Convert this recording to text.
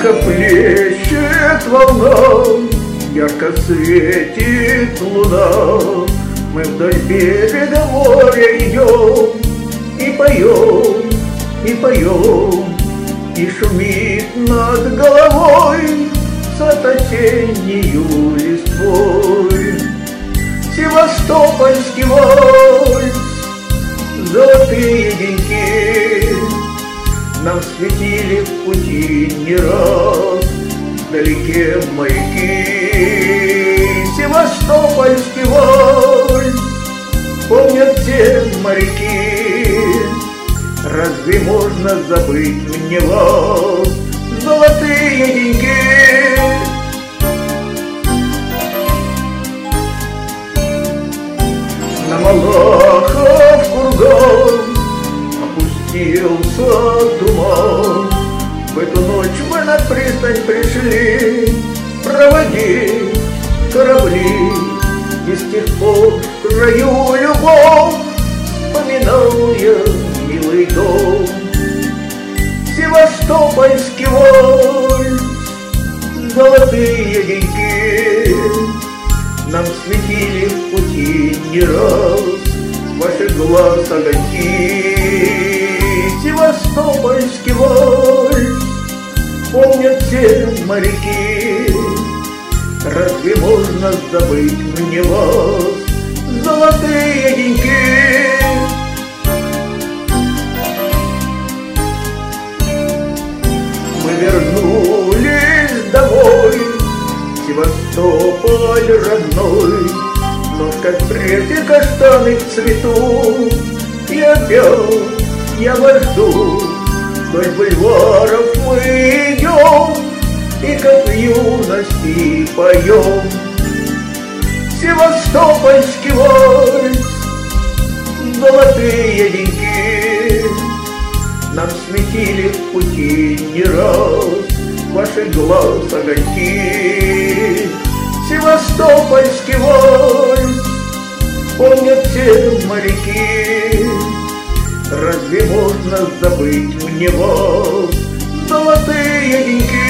Тихо плещет волна, ярко светит луна. Мы вдоль берега моря идем и поем, и поем. И шумит над головой сад осеннею листвой. Севастопольский вальс, золотые деньки нам светили в пути не раз, вдалеке маяки. Севастопольский вальс помнят все моряки. Разве можно забыть мне вас, золотые деньги? На Малахов курган опустился туман. В эту ночь мы на пристань пришли проводить корабли. И с тех пор в краю любовь вспоминал я милый дом. Севастопольский вальс, золотые деньги нам светили в пути не раз ваши глаз огоньки. Севастопольский вальс помнят все моряки. Разве можно забыть мне вас, золотые деньги? Мы вернулись домой, Севастополь родной. Нож как прежде каштаны в цвету, и опять я вас жду. Вдоль бульваров мы идем и как в юности поем. Севастопольский вальс, золотые деньги нам светили в пути не раз ваши глаз огоньки. Севастопольский вальс помнят все моряки. Разве можно забыть мне вас, золотые деньги?